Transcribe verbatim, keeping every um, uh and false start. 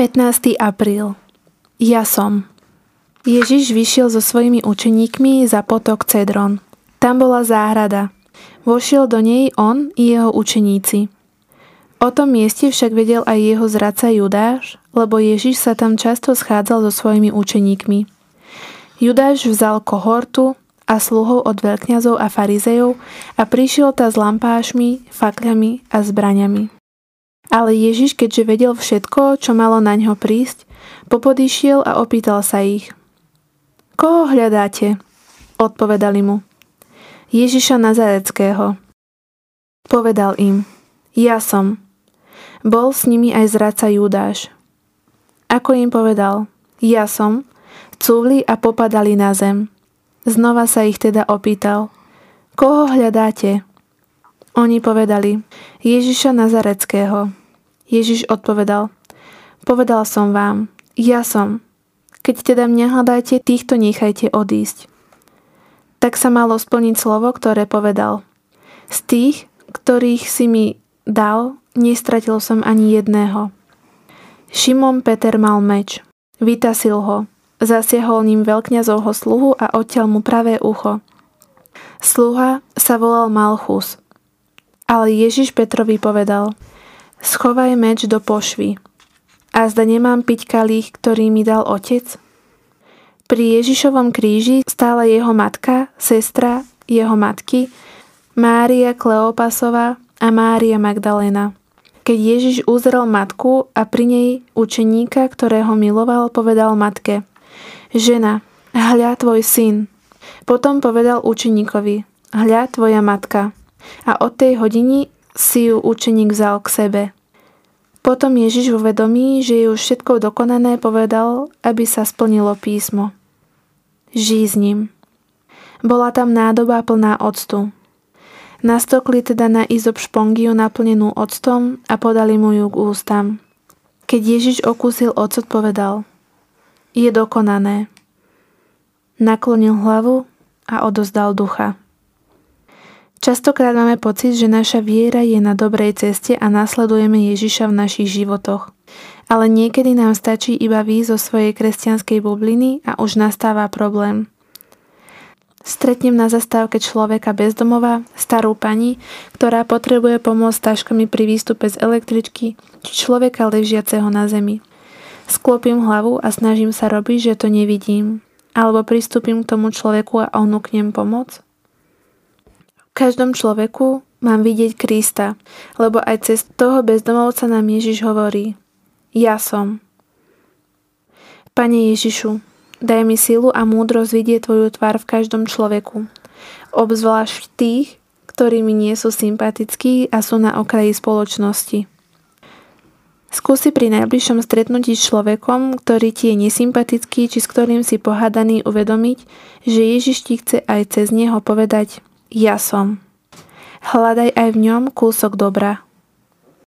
pätnásteho apríla. Ja som. Ježiš vyšiel so svojimi učeníkmi za potok Cedron. Tam bola záhrada. Vošiel do nej on i jeho učeníci. O tom mieste však vedel aj jeho zradca Judáš, lebo Ježiš sa tam často schádzal so svojimi učeníkmi. Judáš vzal kohortu a sluhov od veľkňazov a farizejov a prišiel tá s lampášmi, fakľami a zbraňami. Ale Ježiš, keďže vedel všetko, čo malo na ňo prísť, popodišiel a opýtal sa ich. Koho hľadáte? Odpovedali mu. Ježiša Nazareckého. Povedal im. Ja som. Bol s nimi aj zradca Judáš. Ako im povedal. Ja som. Cúvli a popadali na zem. Znova sa ich teda opýtal. Koho hľadáte? Oni povedali. Ježiša Nazareckého. Ježiš odpovedal. Povedal som vám. Ja som. Keď teda mňa hľadáte, týchto nechajte odísť. Tak sa malo splniť slovo, ktoré povedal. Z tých, ktorých si mi dal, nestratil som ani jedného. Šimon Peter mal meč. Vytasil ho. Zasiahol ním veľkňazovho sluhu a odtiaľ mu pravé ucho. Sluha sa volal Malchus. Ale Ježiš Petrovi povedal. Schovaj meč do pošvy. A zda nemám piť kalich, ktorý mi dal otec? Pri Ježišovom kríži stála jeho matka, sestra jeho matky, Mária Kleopasová a Mária Magdaléna. Keď Ježiš uzrel matku a pri nej učeníka, ktorého miloval, povedal matke: Žena, hľa tvoj syn. Potom povedal učeníkovi: Hľa tvoja matka. A od tej hodiny si ju učeník vzal k sebe. Potom Ježiš vo vedomí, že je už všetko dokonané, povedal, aby sa splnilo písmo. Žij s ním. Bola tam nádoba plná octu. Nastokli teda na izop špongiu naplnenú octom a podali mu ju k ústam. Keď Ježiš okúsil ocot, povedal: Je dokonané. Naklonil hlavu a odozdal ducha. Častokrát máme pocit, že naša viera je na dobrej ceste a nasledujeme Ježiša v našich životoch. Ale niekedy nám stačí iba výjsť zo svojej kresťanskej bubliny a už nastáva problém. Stretnem na zastávke človeka bezdomova, starú pani, ktorá potrebuje pomôcť s taškami pri výstupe z električky, či človeka ležiaceho na zemi. Sklopím hlavu a snažím sa robiť, že to nevidím. Alebo pristúpim k tomu človeku a onúknem pomoc. V každom človeku mám vidieť Krista, lebo aj cez toho bezdomovca nám Ježiš hovorí: Ja som. Pane Ježišu, daj mi silu a múdrosť vidieť Tvoju tvár v každom človeku, obzvlášť v tých, ktorí mi nie sú sympatickí a sú na okraji spoločnosti. Skúsi pri najbližšom stretnutí s človekom, ktorý ti je nesympatický či s ktorým si pohádaný, uvedomiť, že Ježiš ti chce aj cez neho povedať: Ja som. Hľadaj aj v ňom kúsok dobra.